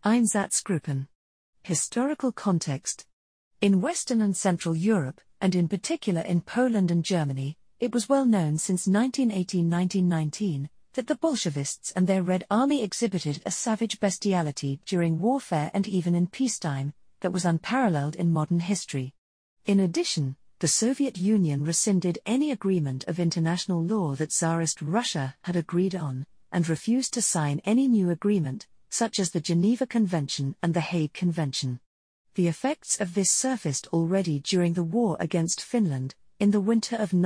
Einsatzgruppen. Historical context. In Western and Central Europe, and in particular in Poland and Germany, it was well known since 1918-1919 that the Bolshevists and their Red Army exhibited a savage bestiality during warfare and even in peacetime that was unparalleled in modern history. In addition, the Soviet Union rescinded any agreement of international law that Tsarist Russia had agreed on, and refused to sign any new agreement, such as the Geneva Convention and the Hague Convention. The effects of this surfaced already during the war against Finland, in the winter of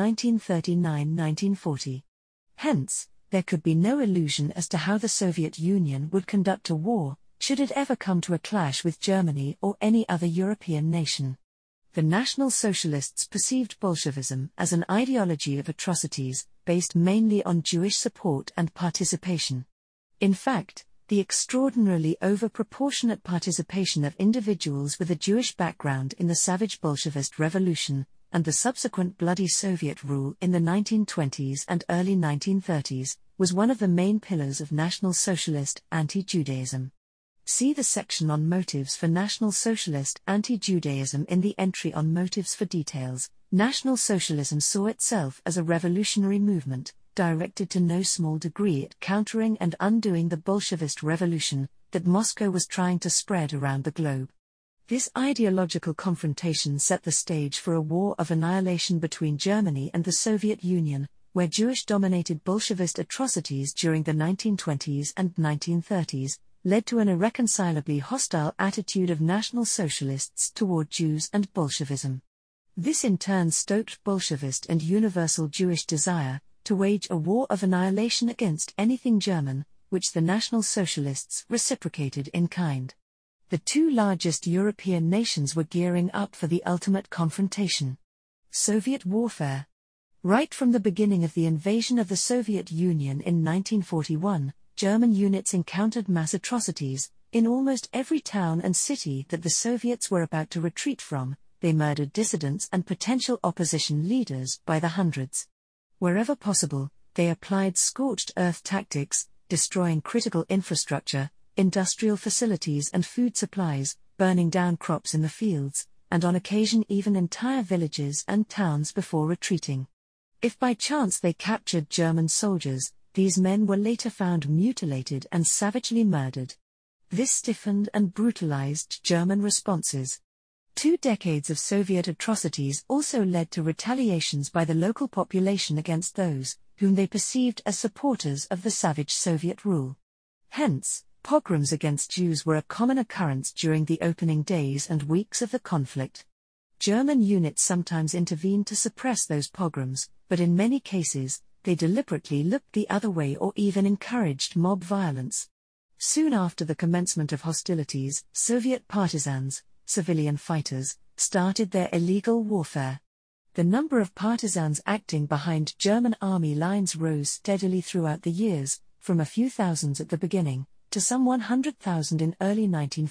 1939-1940. Hence, there could be no illusion as to how the Soviet Union would conduct a war, should it ever come to a clash with Germany or any other European nation. The National Socialists perceived Bolshevism as an ideology of atrocities, based mainly on Jewish support and participation. In fact, the extraordinarily over-proportionate participation of individuals with a Jewish background in the savage Bolshevist revolution, and the subsequent bloody Soviet rule in the 1920s and early 1930s, was one of the main pillars of National Socialist anti-Judaism. See the section on motives for National Socialist anti-Judaism in the entry on motives for details. National Socialism saw itself as a revolutionary movement, directed to no small degree at countering and undoing the Bolshevist revolution that Moscow was trying to spread around the globe. This ideological confrontation set the stage for a war of annihilation between Germany and the Soviet Union, where Jewish-dominated Bolshevist atrocities during the 1920s and 1930s led to an irreconcilably hostile attitude of National Socialists toward Jews and Bolshevism. This in turn stoked Bolshevist and universal Jewish desire to wage a war of annihilation against anything German, which the National Socialists reciprocated in kind. The two largest European nations were gearing up for the ultimate confrontation. Soviet warfare. Right from the beginning of the invasion of the Soviet Union in 1941, German units encountered mass atrocities. In almost every town and city that the Soviets were about to retreat from, they murdered dissidents and potential opposition leaders by the hundreds. Wherever possible, they applied scorched earth tactics, destroying critical infrastructure, industrial facilities and food supplies, burning down crops in the fields, and on occasion even entire villages and towns before retreating. If by chance they captured German soldiers, these men were later found mutilated and savagely murdered. This stiffened and brutalized German responses. 2 decades of Soviet atrocities also led to retaliations by the local population against those whom they perceived as supporters of the savage Soviet rule. Hence, pogroms against Jews were a common occurrence during the opening days and weeks of the conflict. German units sometimes intervened to suppress those pogroms, but in many cases, they deliberately looked the other way or even encouraged mob violence. Soon after the commencement of hostilities, Soviet partisans, civilian fighters, started their illegal warfare. The number of partisans acting behind German army lines rose steadily throughout the years, from a few thousands at the beginning, to some 100,000 in early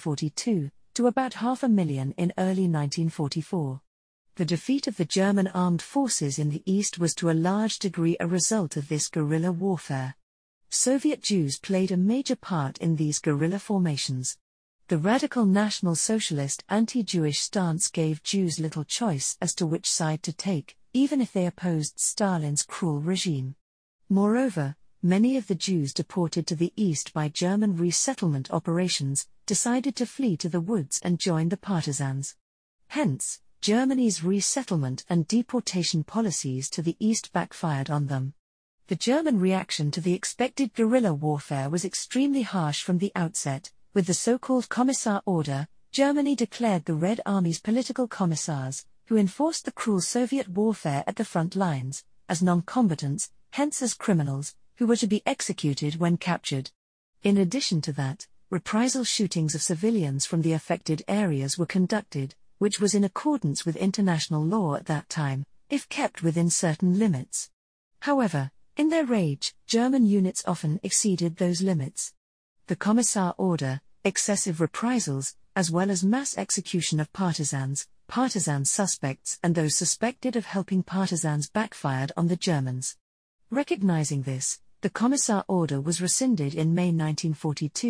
1942, to about 500,000 in early 1944. The defeat of the German armed forces in the East was to a large degree a result of this guerrilla warfare. Soviet Jews played a major part in these guerrilla formations. The radical National Socialist anti-Jewish stance gave Jews little choice as to which side to take, even if they opposed Stalin's cruel regime. Moreover, many of the Jews deported to the East by German resettlement operations decided to flee to the woods and join the partisans. Hence, Germany's resettlement and deportation policies to the East backfired on them. The German reaction to the expected guerrilla warfare was extremely harsh from the outset. With the so-called Commissar Order, Germany declared the Red Army's political commissars, who enforced the cruel Soviet warfare at the front lines, as non-combatants, hence as criminals, who were to be executed when captured. In addition to that, reprisal shootings of civilians from the affected areas were conducted, which was in accordance with international law at that time, if kept within certain limits. However, in their rage, German units often exceeded those limits. The Commissar Order, excessive reprisals, as well as mass execution of partisans, partisan suspects and those suspected of helping partisans backfired on the Germans. Recognizing this, the Commissar Order was rescinded in May 1942,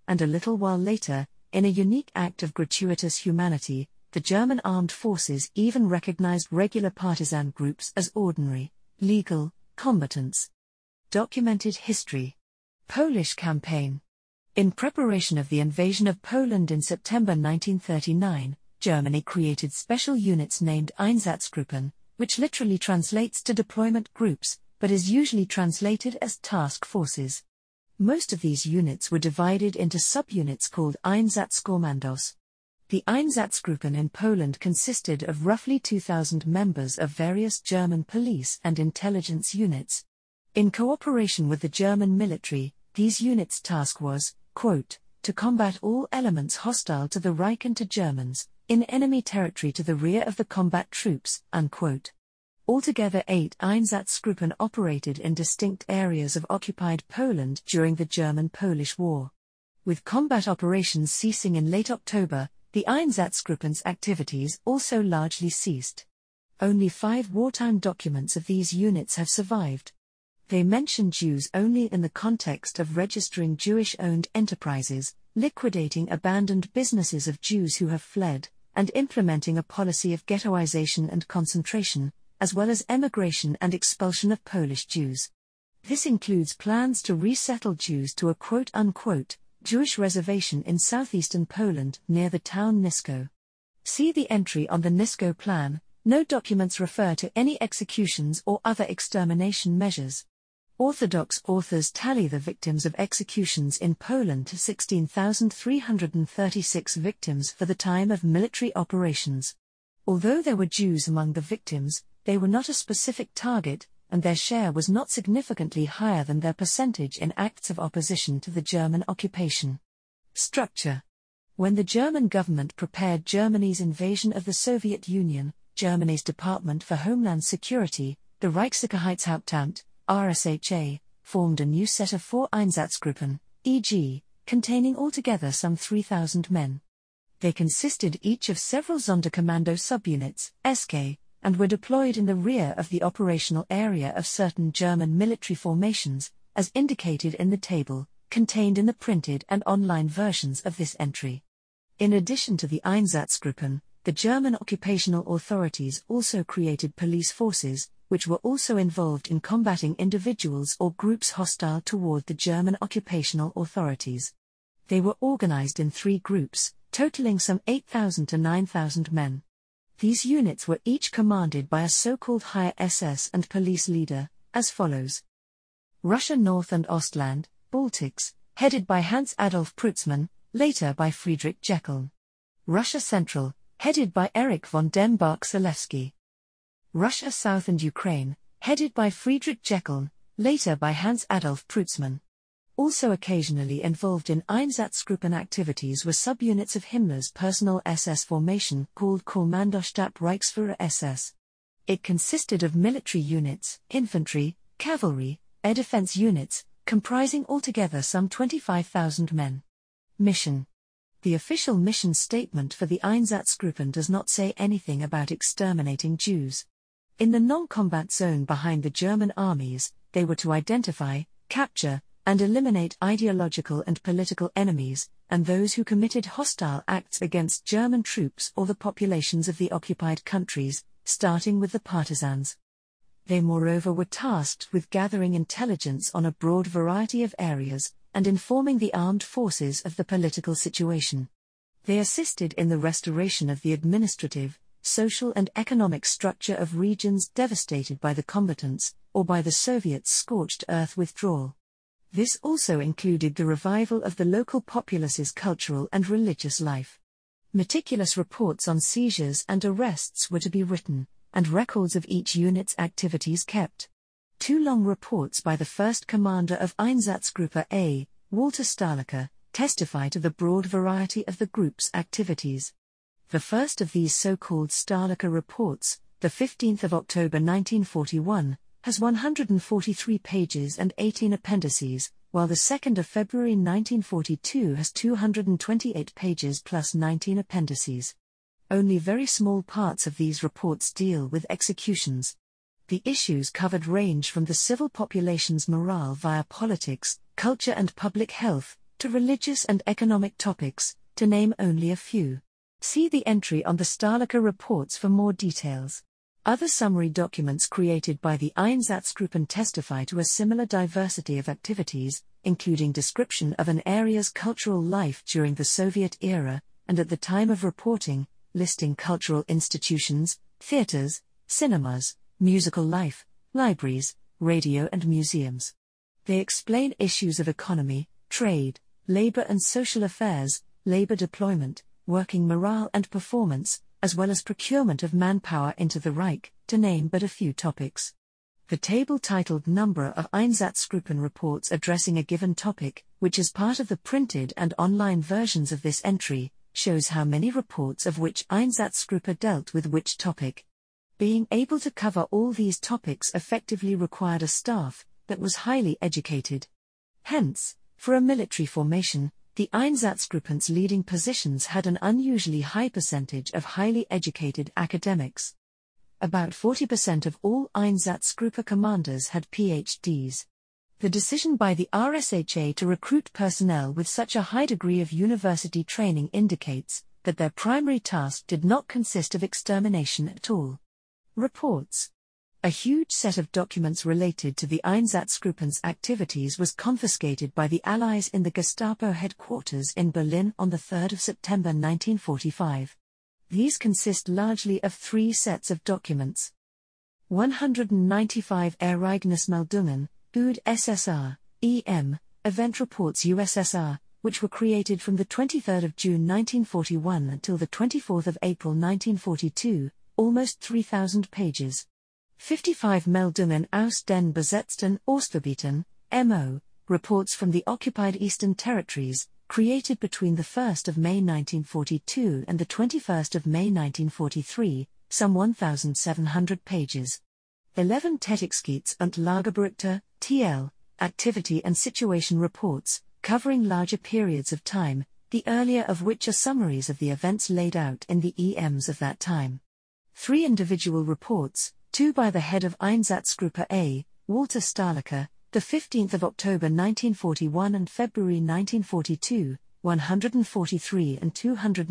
and a little while later, in a unique act of gratuitous humanity, the German armed forces even recognized regular partisan groups as ordinary, legal, combatants. Documented history. Polish campaign. In preparation of the invasion of Poland in September 1939, Germany created special units named Einsatzgruppen, which literally translates to deployment groups, but is usually translated as task forces. Most of these units were divided into subunits called Einsatzkommandos. The Einsatzgruppen in Poland consisted of roughly 2,000 members of various German police and intelligence units. In cooperation with the German military, these units' task was, quote, to combat all elements hostile to the Reich and to Germans, in enemy territory to the rear of the combat troops, unquote. Altogether 8 Einsatzgruppen operated in distinct areas of occupied Poland during the German-Polish War. With combat operations ceasing in late October, the Einsatzgruppen's activities also largely ceased. Only 5 wartime documents of these units have survived. They mention Jews only in the context of registering Jewish-owned enterprises, liquidating abandoned businesses of Jews who have fled, and implementing a policy of ghettoization and concentration, as well as emigration and expulsion of Polish Jews. This includes plans to resettle Jews to a quote-unquote Jewish reservation in southeastern Poland near the town Nisko. See the entry on the Nisko plan. No documents refer to any executions or other extermination measures. Orthodox authors tally the victims of executions in Poland to 16,336 victims for the time of military operations. Although there were Jews among the victims, they were not a specific target, and their share was not significantly higher than their percentage in acts of opposition to the German occupation. Structure. When the German government prepared Germany's invasion of the Soviet Union, Germany's Department for Homeland Security, the Reichssicherheitshauptamt, RSHA, formed a new set of 4 Einsatzgruppen, e.g., containing altogether some 3,000 men. They consisted each of several Sonderkommando subunits, SK, and were deployed in the rear of the operational area of certain German military formations, as indicated in the table, contained in the printed and online versions of this entry. In addition to the Einsatzgruppen, the German occupational authorities also created police forces, which were also involved in combating individuals or groups hostile toward the German occupational authorities. They were organized in 3 groups, totaling some 8,000 to 9,000 men. These units were each commanded by a so-called higher SS and police leader, as follows. Russia North and Ostland, Baltics, headed by Hans Adolf Preutzmann, later by Friedrich Jeckeln. Russia Central, headed by Erich von dem Bark-Zalewski. Russia South and Ukraine, headed by Friedrich Jeckeln, later by Hans Adolf Preutzmann. Also occasionally involved in Einsatzgruppen activities were subunits of Himmler's personal SS formation called Kommandostab Reichsführer SS. It consisted of military units, infantry, cavalry, air defense units, comprising altogether some 25,000 men. Mission. The official mission statement for the Einsatzgruppen does not say anything about exterminating Jews. In the non-combat zone behind the German armies, they were to identify, capture, and eliminate ideological and political enemies, and those who committed hostile acts against German troops or the populations of the occupied countries, starting with the partisans. They moreover were tasked with gathering intelligence on a broad variety of areas, and informing the armed forces of the political situation. They assisted in the restoration of the administrative, social and economic structure of regions devastated by the combatants, or by the Soviets' scorched earth withdrawal. This also included the revival of the local populace's cultural and religious life. Meticulous reports on seizures and arrests were to be written, and records of each unit's activities kept. 2 long reports by the first commander of Einsatzgruppe A, Walter Stahlecker, testify to the broad variety of the group's activities. The first of these so-called Stahlecker reports, the 15th of October 1941, has 143 pages and 18 appendices, while the 2nd of February 1942 has 228 pages plus 19 appendices. Only very small parts of these reports deal with executions. The issues covered range from the civil population's morale via politics, culture and public health, to religious and economic topics, to name only a few. See the entry on the Stahlecker reports for more details. Other summary documents created by the Einsatzgruppen testify to a similar diversity of activities, including description of an area's cultural life during the Soviet era, and at the time of reporting, listing cultural institutions, theaters, cinemas, musical life, libraries, radio and museums. They explain issues of economy, trade, labor and social affairs, labor deployment, working morale and performance, as well as procurement of manpower into the Reich, to name but a few topics. The table titled Number of Einsatzgruppen reports addressing a given topic, which is part of the printed and online versions of this entry, shows how many reports of which Einsatzgruppe dealt with which topic. Being able to cover all these topics effectively required a staff that was highly educated. Hence, for a military formation, the Einsatzgruppen's leading positions had an unusually high percentage of highly educated academics. About 40% of all Einsatzgruppe commanders had PhDs. The decision by the RSHA to recruit personnel with such a high degree of university training indicates that their primary task did not consist of extermination at all. Reports. A huge set of documents related to the Einsatzgruppen's activities was confiscated by the Allies in the Gestapo headquarters in Berlin on 3 September 1945. These consist largely of three sets of documents. 195 Ereignismeldungen, UD SSR, EM, Event Reports USSR, which were created from 23 June 1941 until 24 April 1942, almost 3,000 pages. 55 Meldungen aus den besetzten Ostgebieten, MO, reports from the occupied Eastern Territories, created between 1 May 1942 and 21 May 1943, some 1,700 pages. 11 Tätigkeits- und Lagerberichte, TL, activity and situation reports, covering larger periods of time, the earlier of which are summaries of the events laid out in the EMs of that time. 3 individual reports, 2 by the head of Einsatzgruppe A, Walter Stahlecker, 15 October 1941 and February 1942, 143 and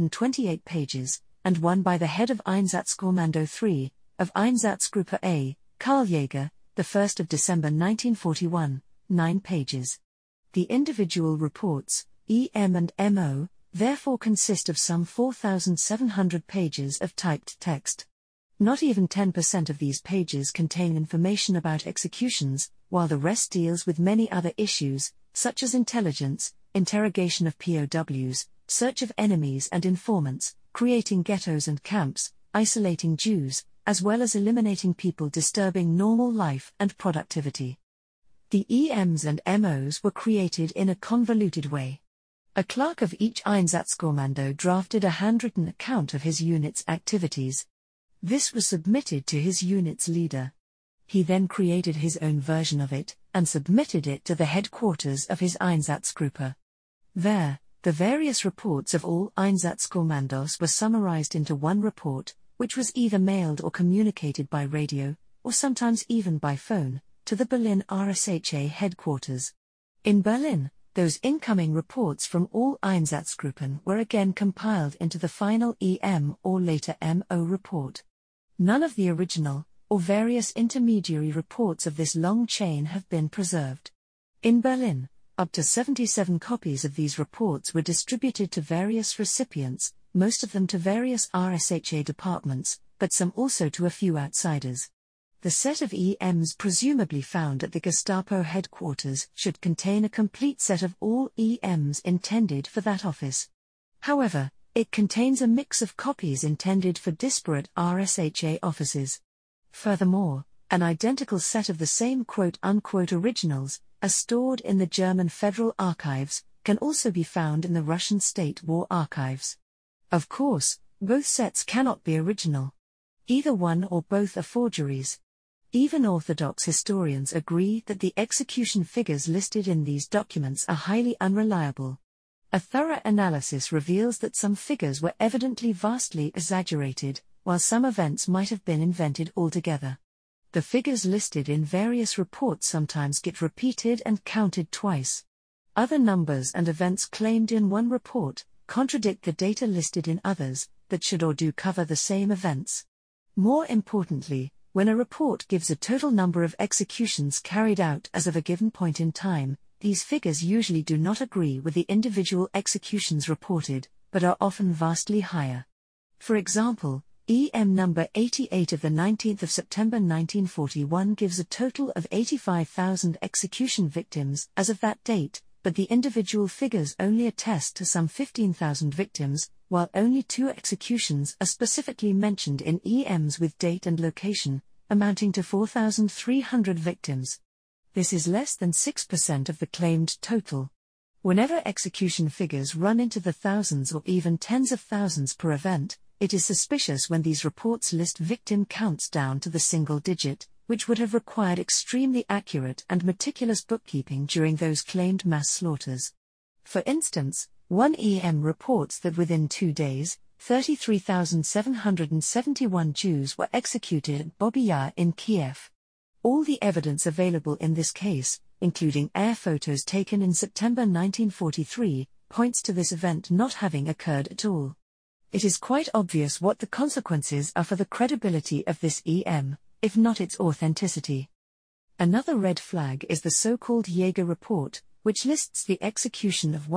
228 pages, and 1 by the head of Einsatzkommando 3, of Einsatzgruppe A, Karl Jäger, 1 December 1941, 9 pages. The individual reports, EM and MO, therefore consist of some 4,700 pages of typed text. Not even 10% of these pages contain information about executions, while the rest deals with many other issues, such as intelligence, interrogation of POWs, search of enemies and informants, creating ghettos and camps, isolating Jews, as well as eliminating people disturbing normal life and productivity. The EMs and MOs were created in a convoluted way. A clerk of each Einsatzkommando drafted a handwritten account of his unit's activities. This was submitted to his unit's leader. He then created his own version of it, and submitted it to the headquarters of his Einsatzgruppe. There, the various reports of all Einsatzkommandos were summarized into one report, which was either mailed or communicated by radio, or sometimes even by phone, to the Berlin RSHA headquarters. In Berlin, those incoming reports from all Einsatzgruppen were again compiled into the final EM or later MO report. None of the original, or various intermediary reports of this long chain have been preserved. In Berlin, up to 77 copies of these reports were distributed to various recipients, most of them to various RSHA departments, but some also to a few outsiders. The set of EMs presumably found at the Gestapo headquarters should contain a complete set of all EMs intended for that office. However, it contains a mix of copies intended for disparate RSHA offices. Furthermore, an identical set of the same quote-unquote originals, as stored in the German Federal Archives, can also be found in the Russian State War Archives. Of course, both sets cannot be original. Either one or both are forgeries. Even Orthodox historians agree that the execution figures listed in these documents are highly unreliable. A thorough analysis reveals that some figures were evidently vastly exaggerated, while some events might have been invented altogether. The figures listed in various reports sometimes get repeated and counted twice. Other numbers and events claimed in one report contradict the data listed in others that should or do cover the same events. More importantly, when a report gives a total number of executions carried out as of a given point in time, these figures usually do not agree with the individual executions reported, but are often vastly higher. For example, EM number 88 of 19 September 1941 gives a total of 85,000 execution victims as of that date, but the individual figures only attest to some 15,000 victims, while only 2 executions are specifically mentioned in EMs with date and location, amounting to 4,300 victims. This is less than 6% of the claimed total. Whenever execution figures run into the thousands or even tens of thousands per event, it is suspicious when these reports list victim counts down to the single digit, which would have required extremely accurate and meticulous bookkeeping during those claimed mass slaughters. For instance, one EM reports that within 2 days, 33,771 Jews were executed at Babi Yar in Kiev. All the evidence available in this case, including air photos taken in September 1943, points to this event not having occurred at all. It is quite obvious what the consequences are for the credibility of this EM, if not its authenticity. Another red flag is the so-called Jaeger report, which lists the execution of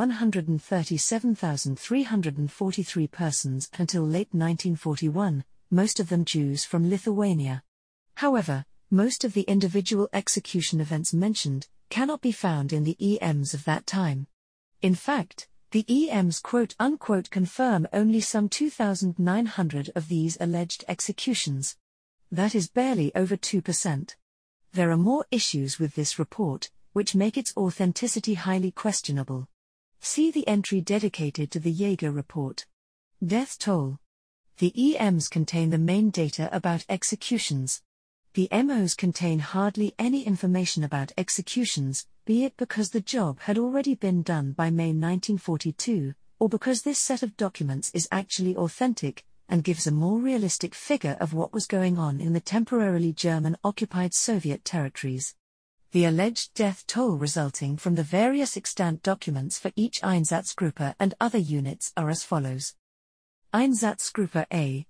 137,343 persons until late 1941, most of them Jews from Lithuania. However, most of the individual execution events mentioned cannot be found in the EMs of that time. In fact, the EMs quote-unquote confirm only some 2,900 of these alleged executions. That is barely over 2%. There are more issues with this report, which make its authenticity highly questionable. See the entry dedicated to the Jaeger report. Death toll. The EMs contain the main data about executions. The MOs contain hardly any information about executions, be it because the job had already been done by May 1942, or because this set of documents is actually authentic, and gives a more realistic figure of what was going on in the temporarily German-occupied Soviet territories. The alleged death toll resulting from the various extant documents for each Einsatzgruppe and other units are as follows. Einsatzgruppe A,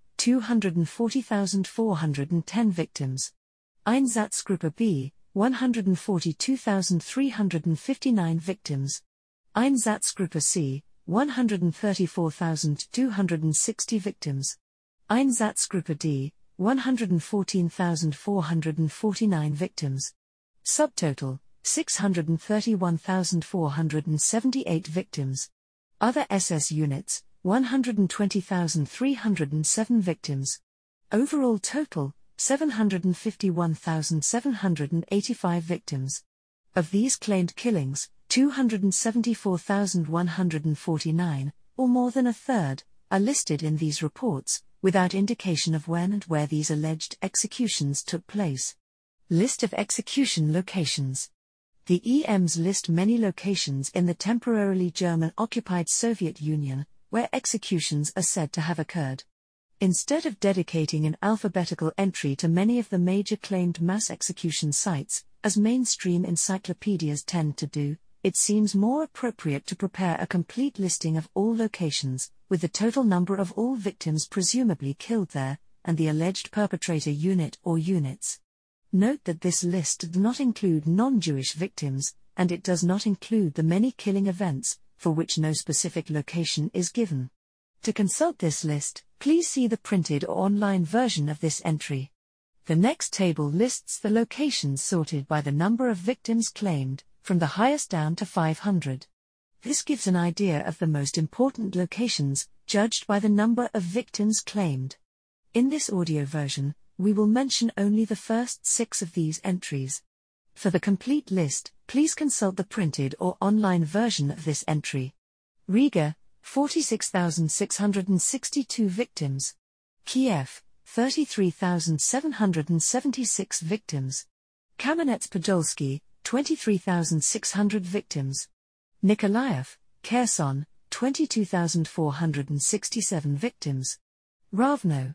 240,410 victims. Einsatzgruppe B, 142,359 victims. Einsatzgruppe C, 134,260 victims. Einsatzgruppe D, 114,449 victims. Subtotal, 631,478 victims. Other SS units, 120,307 victims. Overall total, 751,785 victims. Of these claimed killings, 274,149, or more than a third, are listed in these reports, without indication of when and where these alleged executions took place. List of execution locations. The EMs list many locations in the temporarily German-occupied Soviet Union, where executions are said to have occurred. Instead of dedicating an alphabetical entry to many of the major claimed mass execution sites, as mainstream encyclopedias tend to do, it seems more appropriate to prepare a complete listing of all locations, with the total number of all victims presumably killed there, and the alleged perpetrator unit or units. Note that this list does not include non-Jewish victims, and it does not include the many killing events, for which no specific location is given. To consult this list, please see the printed or online version of this entry. The next table lists the locations sorted by the number of victims claimed, from the highest down to 500. This gives an idea of the most important locations, judged by the number of victims claimed. In this audio version, we will mention only the first 6 of these entries. For the complete list, please consult the printed or online version of this entry. Riga, 46,662 victims. Kiev, 33,776 victims. Kamenets-Podolsky, 23,600 victims. Nikolaev, Kherson, 22,467 victims. Ravno,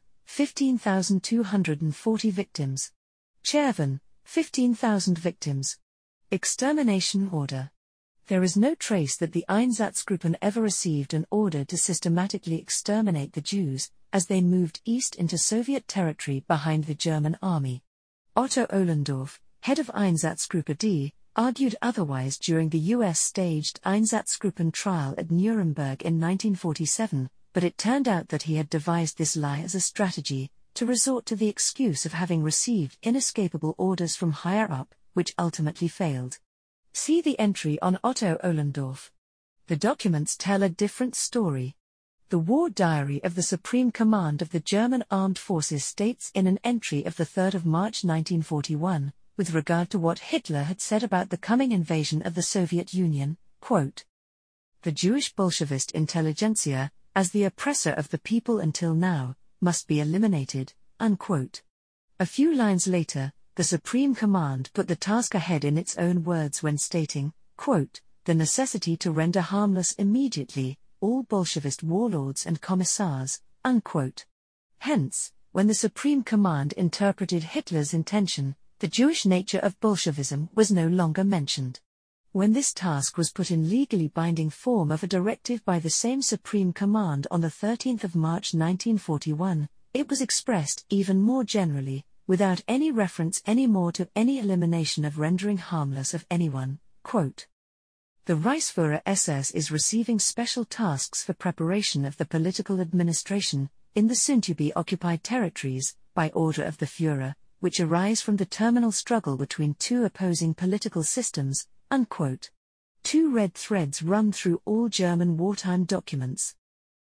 15,240 victims. Cherven, 15,000 victims. Extermination order. There is no trace that the Einsatzgruppen ever received an order to systematically exterminate the Jews, as they moved east into Soviet territory behind the German army. Otto Ohlendorf, head of Einsatzgruppe D, argued otherwise during the US-staged Einsatzgruppen trial at Nuremberg in 1947, but it turned out that he had devised this lie as a strategy, to resort to the excuse of having received inescapable orders from higher up, which ultimately failed. See the entry on Otto Ohlendorf. The documents tell a different story. The War Diary of the Supreme Command of the German Armed Forces states in an entry of 3 March 1941, with regard to what Hitler had said about the coming invasion of the Soviet Union, quote, "The Jewish Bolshevist intelligentsia, as the oppressor of the people until now, must be eliminated," unquote. A few lines later, the Supreme Command put the task ahead in its own words when stating, quote, "the necessity to render harmless immediately all Bolshevist warlords and commissars," unquote. Hence, when the Supreme Command interpreted Hitler's intention, the Jewish nature of Bolshevism was no longer mentioned. When this task was put in legally binding form of a directive by the same Supreme Command on 13 March 1941, it was expressed even more generally, without any reference anymore to any elimination of rendering harmless of anyone, quote, "The Reichsführer SS is receiving special tasks for preparation of the political administration, in the soon-to-be-occupied territories, by order of the Führer, which arise from the terminal struggle between two opposing political systems," unquote. Two red threads run through all German wartime documents.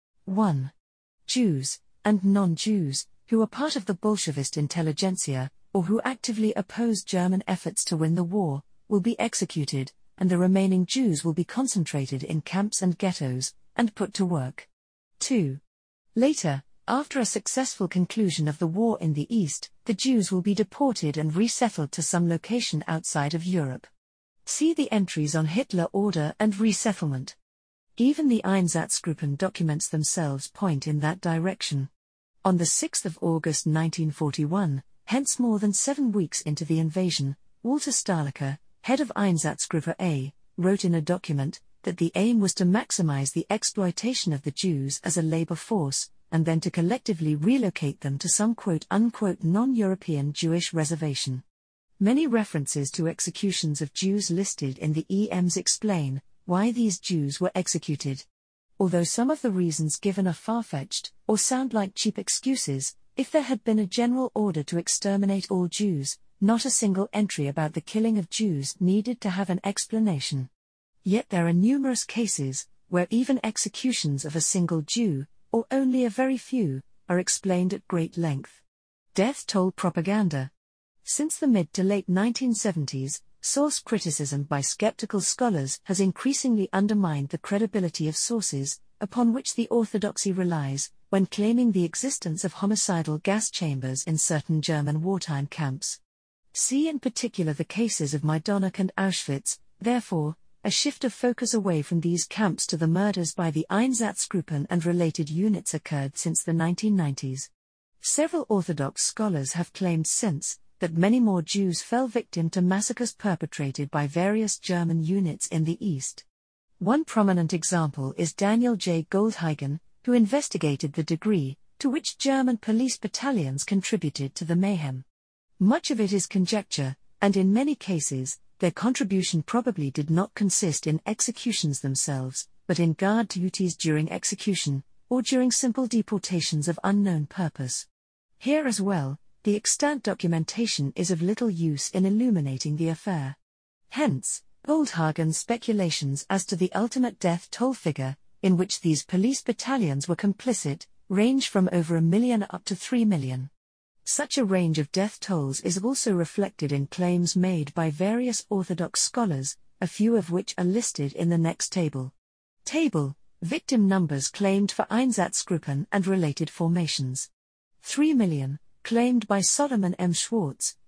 1. Jews, and non-Jews, who are part of the Bolshevist intelligentsia, or who actively oppose German efforts to win the war, will be executed, and the remaining Jews will be concentrated in camps and ghettos, and put to work. 2. Later, after a successful conclusion of the war in the East, the Jews will be deported and resettled to some location outside of Europe. See the entries on Hitler order and resettlement. Even the Einsatzgruppen documents themselves point in that direction. On 6 August 1941, hence more than 7 weeks into the invasion, Walter Stahlecker, head of Einsatzgruppe A, wrote in a document that the aim was to maximize the exploitation of the Jews as a labor force, and then to collectively relocate them to some quote-unquote non-European Jewish reservation. Many references to executions of Jews listed in the EMs explain why these Jews were executed. Although some of the reasons given are far-fetched, or sound like cheap excuses, if there had been a general order to exterminate all Jews, not a single entry about the killing of Jews needed to have an explanation. Yet there are numerous cases where even executions of a single Jew, or only a very few, are explained at great length. Death toll propaganda. Since the mid to late 1970s, source criticism by skeptical scholars has increasingly undermined the credibility of sources, upon which the orthodoxy relies, when claiming the existence of homicidal gas chambers in certain German wartime camps. See in particular the cases of Majdanek and Auschwitz. Therefore, a shift of focus away from these camps to the murders by the Einsatzgruppen and related units occurred since the 1990s. Several Orthodox scholars have claimed since that many more Jews fell victim to massacres perpetrated by various German units in the East. One prominent example is Daniel J. Goldhagen, who investigated the degree to which German police battalions contributed to the mayhem. Much of it is conjecture, and in many cases, their contribution probably did not consist in executions themselves, but in guard duties during execution, or during simple deportations of unknown purpose. Here as well, the extant documentation is of little use in illuminating the affair. Hence, Goldhagen's speculations as to the ultimate death toll figure, in which these police battalions were complicit, range from over 1 million up to 3 million. Such a range of death tolls is also reflected in claims made by various Orthodox scholars, a few of which are listed in the next table. Table: Victim numbers claimed for Einsatzgruppen and related formations. 3 million, claimed by Solomon M. Schwartz,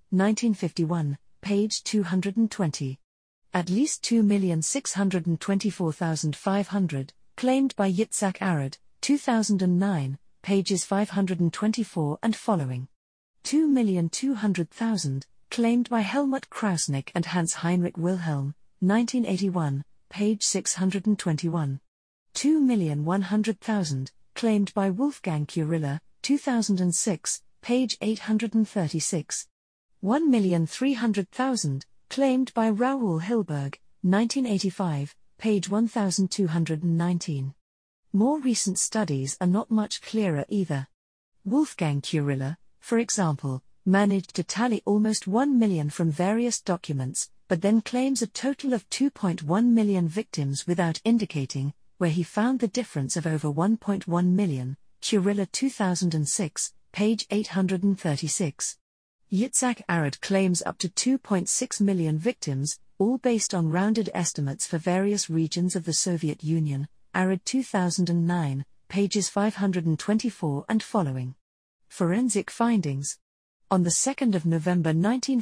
1951, page 220. At least 2,624,500, claimed by Yitzhak Arad, 2009, pages 524 and following. 2,200,000, claimed by Helmut Krausnick and Hans Heinrich Wilhelm, 1981, page 621. 2,100,000, claimed by Wolfgang Kurilla, 2006, page 836. 1,300,000, claimed by Raoul Hilberg, 1985, page 1219. More recent studies are not much clearer either. Wolfgang Kurilla, for example, managed to tally almost 1 million from various documents, but then claims a total of 2.1 million victims without indicating where he found the difference of over 1.1 million. Kurilla 2006, page 836. Yitzhak Arad claims up to 2.6 million victims, all based on rounded estimates for various regions of the Soviet Union. Arad 2009, pages 524 and following. Forensic findings. On the 2nd of November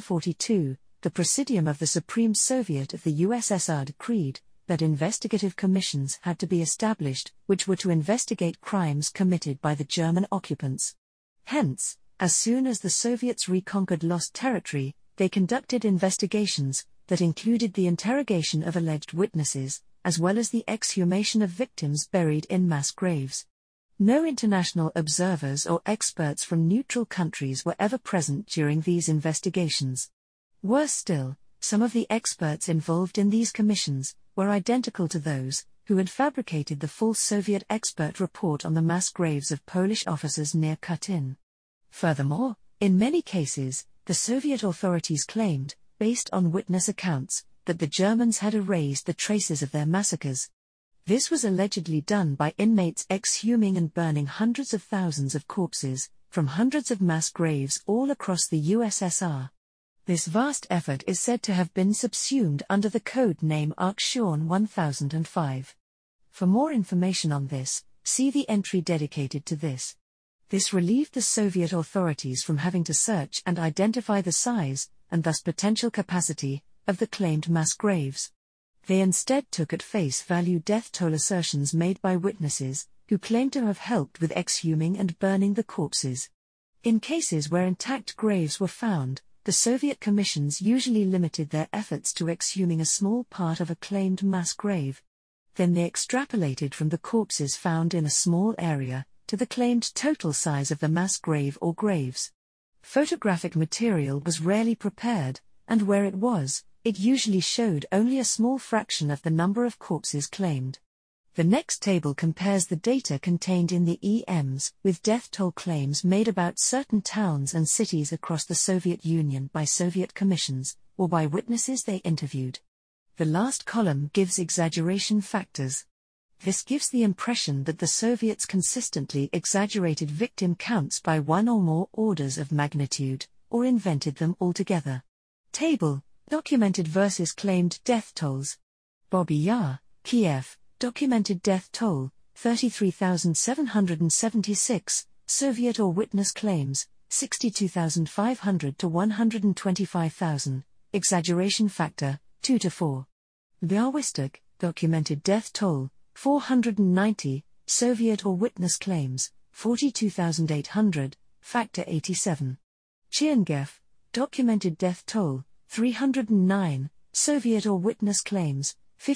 1942, the Presidium of the Supreme Soviet of the USSR decreed that investigative commissions had to be established, which were to investigate crimes committed by the German occupants. Hence, as soon as the Soviets reconquered lost territory, they conducted investigations that included the interrogation of alleged witnesses, as well as the exhumation of victims buried in mass graves. No international observers or experts from neutral countries were ever present during these investigations. Worse still, some of the experts involved in these commissions were identical to those who had fabricated the false Soviet expert report on the mass graves of Polish officers near Katyn. Furthermore, in many cases, the Soviet authorities claimed, based on witness accounts, that the Germans had erased the traces of their massacres. This was allegedly done by inmates exhuming and burning hundreds of thousands of corpses from hundreds of mass graves all across the USSR. This vast effort is said to have been subsumed under the code name Aksyon 1005. For more information on this, see the entry dedicated to this. This relieved the Soviet authorities from having to search and identify the size, and thus potential capacity, of the claimed mass graves. They instead took at face value death toll assertions made by witnesses, who claimed to have helped with exhuming and burning the corpses. In cases where intact graves were found, the Soviet commissions usually limited their efforts to exhuming a small part of a claimed mass grave. Then they extrapolated from the corpses found in a small area to the claimed total size of the mass grave or graves. Photographic material was rarely prepared, and where it was, it usually showed only a small fraction of the number of corpses claimed. The next table compares the data contained in the EMs with death toll claims made about certain towns and cities across the Soviet Union by Soviet commissions, or by witnesses they interviewed. The last column gives exaggeration factors. This gives the impression that the Soviets consistently exaggerated victim counts by one or more orders of magnitude, or invented them altogether. Table: documented versus claimed death tolls. Bobby Yar, Kiev, documented death toll, 33,776, Soviet or witness claims, 62,500 to 125,000, exaggeration factor, 2 to 4. Białystok, documented death toll, 490, Soviet or witness claims, 42,800, factor 87. Chernihiv, documented death toll, 309, Soviet or witness claims,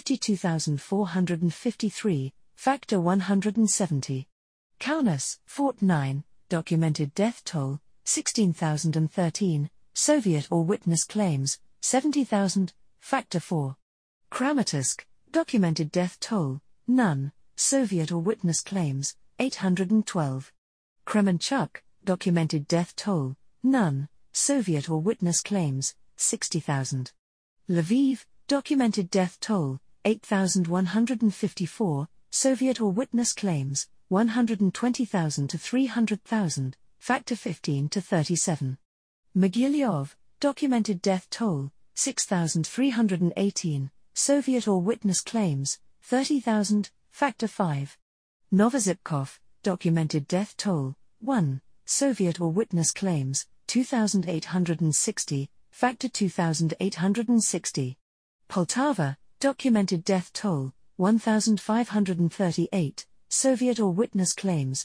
52,453, factor 170. Kaunas, Fort 9, documented death toll, 16,013, Soviet or witness claims, 70,000, factor 4. Kramatorsk, documented death toll, none, Soviet or witness claims, 812. Kremenchuk, documented death toll, none, Soviet or witness claims, 60,000. Lviv, documented death toll, 8,154, Soviet or witness claims, 120,000 to 300,000, factor 15 to 37. Mogilev, documented death toll, 6,318, Soviet or witness claims, 30,000, factor 5. Novozhivkov, documented death toll, 1, Soviet or witness claims, 2,860, factor 2,860. Poltava, documented death toll, 1,538, Soviet or witness claims,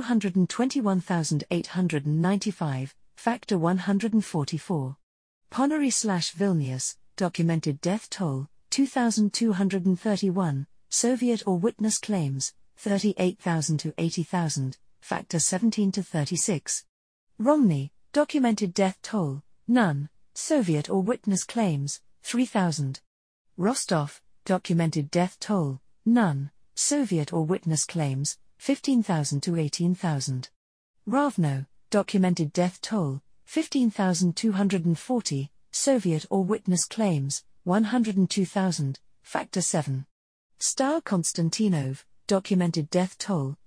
221,895, factor 144. Ponary/Vilnius, documented death toll, 2,231, Soviet or witness claims, 38,000 to 80,000, factor 17 to 36. Romny, documented death toll, none, Soviet or witness claims, 3,000. Rostov, documented death toll, none, Soviet or witness claims, 15,000 to 18,000. Ravno, documented death toll, 15,240, Soviet or witness claims, 102,000, factor 7. Stal Konstantinov, documented death toll,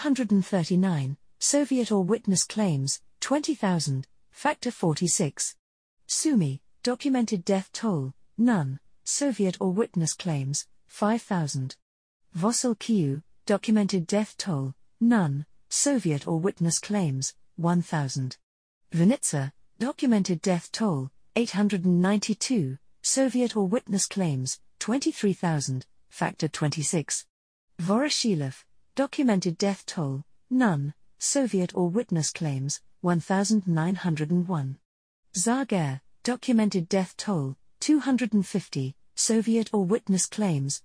439, Soviet or witness claims, 20,000, factor 46. Sumy, documented death toll, none, Soviet or witness claims, 5,000. Vosil Kiu, documented death toll, none, Soviet or witness claims, 1,000. Vinitsa, documented death toll, 892, Soviet or witness claims, 23,000, factor 26. Voroshilov, documented death toll, none, Soviet or witness claims, 1,901. Zager, documented death toll, 250, Soviet or witness claims,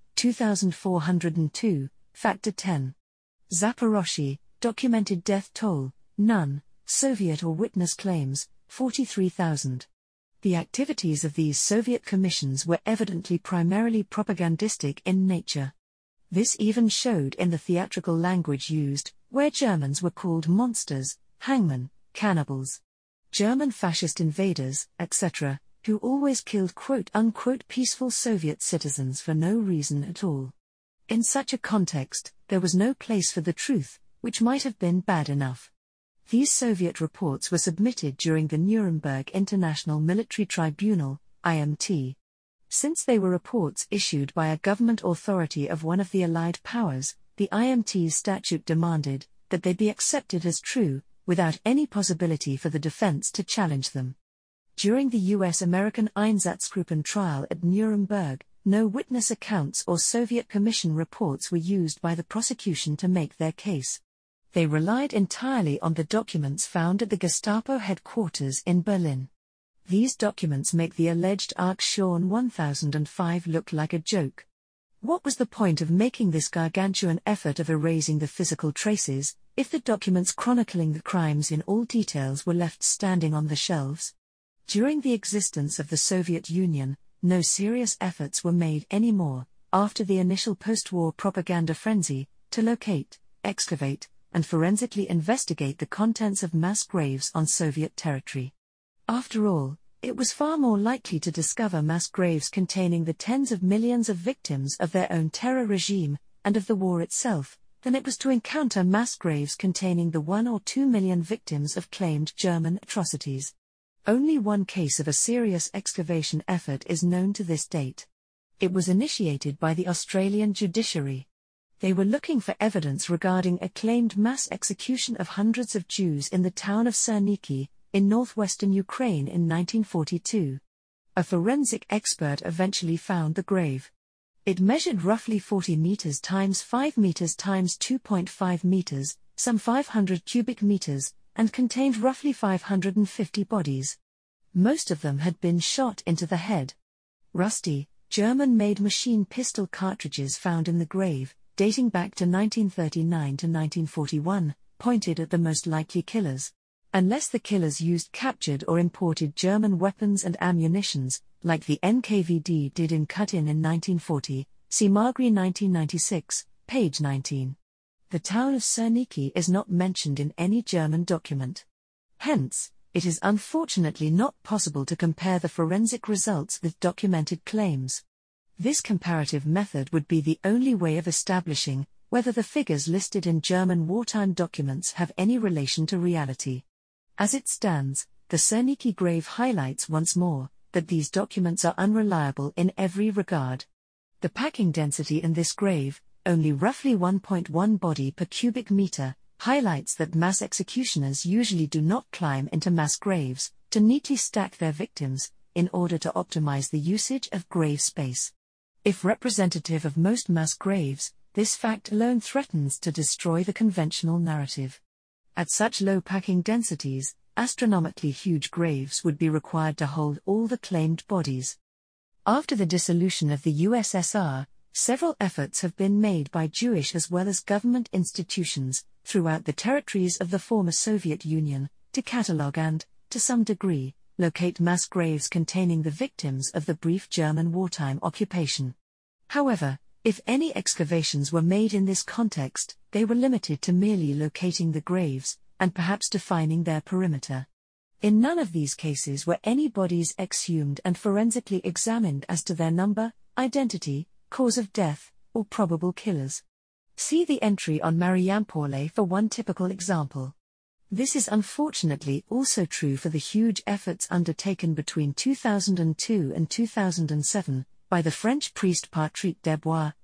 2,402, factor 10. Zaporozhye, documented death toll, none, Soviet or witness claims, 43,000. The activities of these Soviet commissions were evidently primarily propagandistic in nature. This even showed in the theatrical language used, where Germans were called monsters, hangmen, cannibals, German fascist invaders, etc., who always killed quote-unquote peaceful Soviet citizens for no reason at all. In such a context, there was no place for the truth, which might have been bad enough. These Soviet reports were submitted during the Nuremberg International Military Tribunal, IMT. Since they were reports issued by a government authority of one of the Allied powers, the IMT's statute demanded that they be accepted as true, without any possibility for the defense to challenge them. During the US-American Einsatzgruppen trial at Nuremberg, no witness accounts or Soviet Commission reports were used by the prosecution to make their case. They relied entirely on the documents found at the Gestapo headquarters in Berlin. These documents make the alleged Aktion 1005 look like a joke. What was the point of making this gargantuan effort of erasing the physical traces, if the documents chronicling the crimes in all details were left standing on the shelves? During the existence of the Soviet Union, no serious efforts were made anymore, after the initial post-war propaganda frenzy, to locate, excavate, and forensically investigate the contents of mass graves on Soviet territory. After all, it was far more likely to discover mass graves containing the tens of millions of victims of their own terror regime, and of the war itself, than it was to encounter mass graves containing the 1 or 2 million victims of claimed German atrocities. Only one case of a serious excavation effort is known to this date. It was initiated by the Australian judiciary. They were looking for evidence regarding a claimed mass execution of hundreds of Jews in the town of Cerniki, in northwestern Ukraine in 1942. A forensic expert eventually found the grave. It measured roughly 40 meters times 5 meters times 2.5 meters, some 500 cubic meters, and contained roughly 550 bodies. Most of them had been shot into the head. Rusty, German-made machine pistol cartridges found in the grave, dating back to 1939 to 1941, pointed at the most likely killers. Unless the killers used captured or imported German weapons and ammunitions, like the NKVD did in Katyn in 1940, see Magri 1996, page 19. The town of Cerniki is not mentioned in any German document. Hence, it is unfortunately not possible to compare the forensic results with documented claims. This comparative method would be the only way of establishing whether the figures listed in German wartime documents have any relation to reality. As it stands, the Cerniki grave highlights once more that these documents are unreliable in every regard. The packing density in this grave, only roughly 1.1 body per cubic meter, highlights that mass executioners usually do not climb into mass graves to neatly stack their victims, in order to optimize the usage of grave space. If representative of most mass graves, this fact alone threatens to destroy the conventional narrative. At such low packing densities, astronomically huge graves would be required to hold all the claimed bodies. After the dissolution of the USSR, several efforts have been made by Jewish as well as government institutions throughout the territories of the former Soviet Union to catalogue and, to some degree, locate mass graves containing the victims of the brief German wartime occupation. However, if any excavations were made in this context, they were limited to merely locating the graves, and perhaps defining their perimeter. In none of these cases were any bodies exhumed and forensically examined as to their number, identity, cause of death, or probable killers. See the entry on Mariampolе for one typical example. This is unfortunately also true for the huge efforts undertaken between 2002 and 2007, by the French priest Patrick Debois,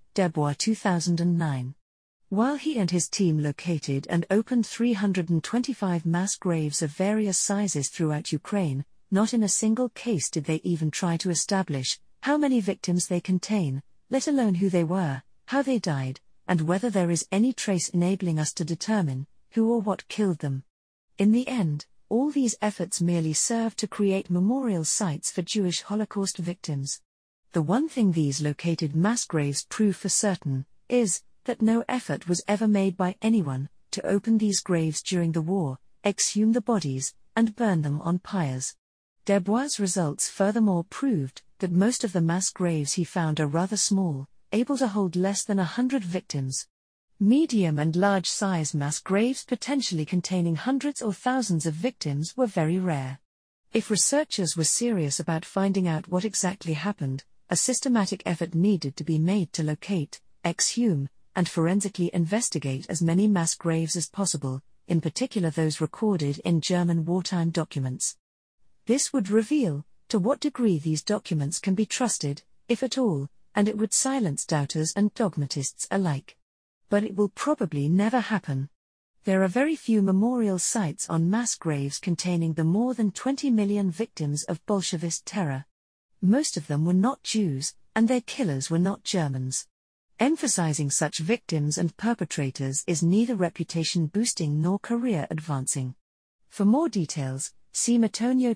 2009. While he and his team located and opened 325 mass graves of various sizes throughout Ukraine, not in a single case did they even try to establish how many victims they contain, let alone who they were, how they died, and whether there is any trace enabling us to determine who or what killed them. In the end, all these efforts merely serve to create memorial sites for Jewish Holocaust victims. The one thing these located mass graves prove for certain is that no effort was ever made by anyone to open these graves during the war, exhume the bodies, and burn them on pyres. Debois' results furthermore proved that most of the mass graves he found are rather small, able to hold less than 100 victims. Medium and large-size mass graves potentially containing hundreds or thousands of victims were very rare. If researchers were serious about finding out what exactly happened, a systematic effort needed to be made to locate, exhume, and forensically investigate as many mass graves as possible, in particular those recorded in German wartime documents. This would reveal to what degree these documents can be trusted, if at all, and it would silence doubters and dogmatists alike. But it will probably never happen. There are very few memorial sites on mass graves containing the more than 20 million victims of Bolshevist terror. Most of them were not Jews, and their killers were not Germans. Emphasizing such victims and perpetrators is neither reputation-boosting nor career-advancing. For more details, see Matonio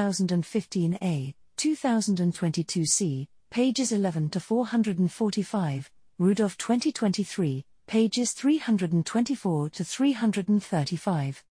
2015a, 2022c, pages 11 to 445, Rudolph 2023, pages 324 to 335.